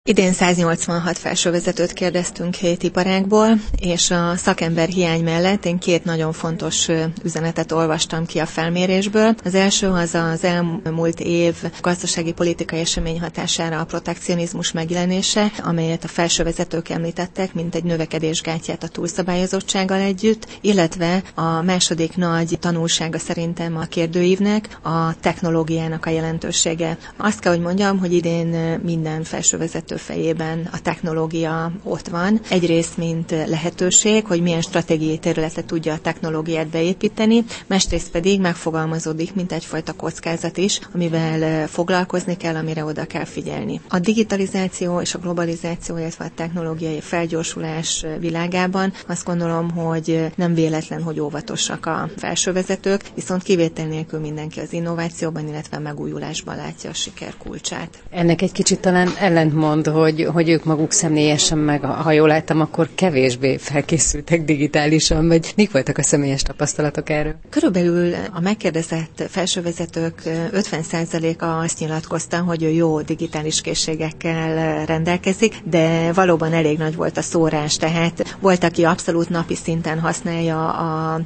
Idén 186 felsővezetőt kérdeztünk 7 iparágból, és a szakember hiány mellett én 2 nagyon fontos üzenetet olvastam ki a felmérésből. Az első az elmúlt év gazdasági politikai esemény hatására a protekcionizmus megjelenése, amelyet a felsővezetők említettek, mint egy növekedésgátját a túlszabályozottsággal együtt, illetve a második nagy tanulsága szerintem a kérdőívnek a technológiának a jelentősége. Azt kell, hogy mondjam, hogy idén minden felsővezető fejében a technológia ott van. Egyrészt, mint lehetőség, hogy milyen stratégiai területre tudja a technológiát beépíteni, másrészt pedig megfogalmazódik, mint egyfajta kockázat is, amivel foglalkozni kell, amire oda kell figyelni. A digitalizáció és a globalizáció, illetve a technológiai felgyorsulás világában azt gondolom, hogy nem véletlen, hogy óvatosak a felsővezetők, viszont kivétel nélkül mindenki az innovációban, illetve megújulásban látja a siker kulcsát. Ennek egy kicsit talán ellentmond, hogy ők maguk személyesen, meg ha jól láttam, akkor kevésbé felkészültek digitálisan, vagy mik voltak a személyes tapasztalatok erről? Körülbelül a megkérdezett felsővezetők 50%-a azt nyilatkozta, hogy ő jó digitális készségekkel rendelkezik, de valóban elég nagy volt a szórás, tehát volt, aki abszolút napi szinten használja a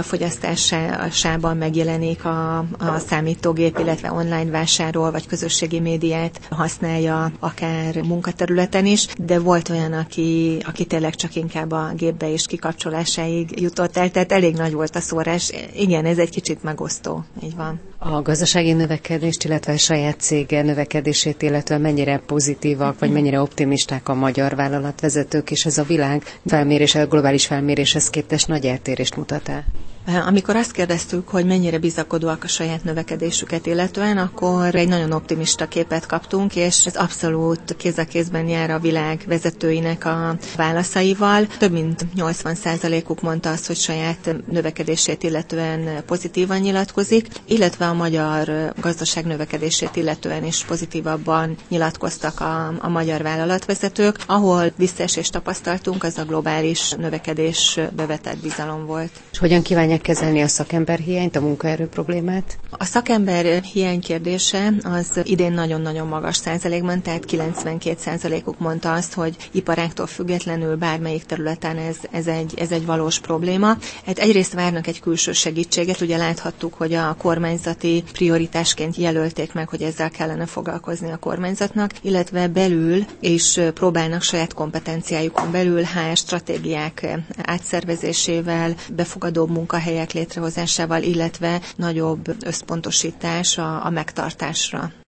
médiafogyasztásában megjelenik a számítógép, illetve online vásárol, vagy közösségi médiát használja akár munkaterületen is, de volt olyan, aki tényleg csak inkább a gépbe és kikapcsolásáig jutott el, tehát elég nagy volt a szórás. Igen, ez egy kicsit megosztó, így van. A gazdasági növekedést, illetve a saját cége növekedését, illetve mennyire pozitívak, vagy mennyire optimisták a magyar vállalatvezetők, és ez a világ felmérése, a globális felméréshez képest nagy eltérést mutat el? Amikor azt kérdeztük, hogy mennyire bizakodóak a saját növekedésüket illetően, akkor egy nagyon optimista képet kaptunk, és ez abszolút kéz a kézben jár a világ vezetőinek a válaszaival. Több mint 80%-uk mondta azt, hogy saját növekedését illetően pozitívan nyilatkozik, illetve a magyar gazdaság növekedését illetően is pozitívabban nyilatkoztak a magyar vállalatvezetők. Ahol visszaesést tapasztaltunk, az a globális növekedésbe vetett bizalom volt. És hogyan kívánják kezelni a szakemberhiányt, a munkaerő problémát? A szakember hiány kérdése az idén nagyon-nagyon magas százalékban, tehát 92%-uk mondta azt, hogy iparágtól függetlenül bármelyik területen ez egy valós probléma. Hát egyrészt várnak egy külső segítséget, ugye láthattuk, hogy a kormányzati prioritásként jelölték meg, hogy ezzel kellene foglalkozni a kormányzatnak, illetve belül is próbálnak saját kompetenciájukon belül HR stratégiák átszervezésével, befogadóbb munkahelyek létrehozásával, illetve nagyobb összpontosítás a megtartásra.